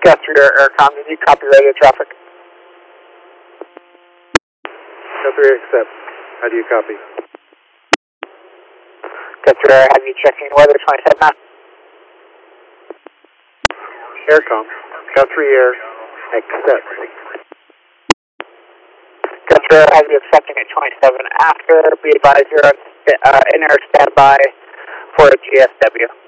Cat 3 Aircom, did you copy radio traffic? Cat 3 accept. How do you copy? Cat 3 Air, have you checking weather 27 now? Aircom. Cat 3 Air, accept. Cat 3 Air, have you accepting at 27 after, be advised you're on in air standby for a GSW.